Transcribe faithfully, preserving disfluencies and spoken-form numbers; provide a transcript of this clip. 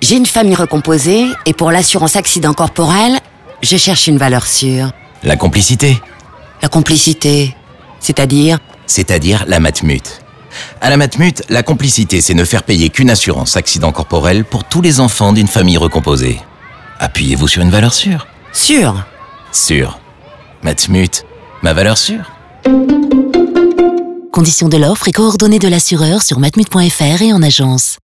J'ai une famille recomposée et pour l'assurance accident corporel, je cherche une valeur sûre. La complicité. La complicité, c'est-à-dire ? C'est-à-dire la Matmut. À la Matmut, la complicité, c'est ne faire payer qu'une assurance accident corporel pour tous les enfants d'une famille recomposée. Appuyez-vous sur une valeur sûre. Sûre ? Sûre. Matmut, ma valeur sûre. Conditions de l'offre et coordonnées de l'assureur sur matmut point f r et en agence.